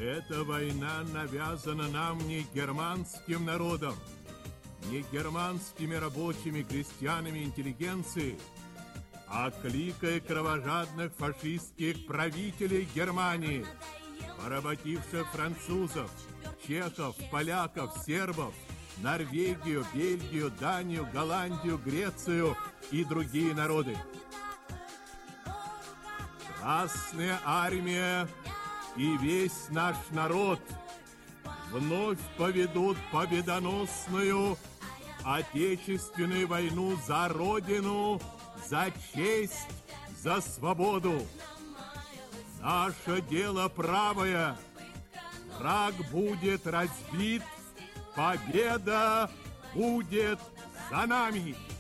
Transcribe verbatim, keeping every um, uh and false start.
Эта война навязана нам не германским народом, не германскими рабочими, крестьянами, интеллигенцией, а кликой кровожадных фашистских правителей Германии, поработивших французов, чехов, поляков, сербов, Норвегию, Бельгию, Данию, Голландию, Грецию и другие народы. Красная армия и весь наш народ вновь поведут победоносную отечественную войну за Родину, за честь, за свободу. Наше дело правое. Враг будет разбит, победа будет за нами.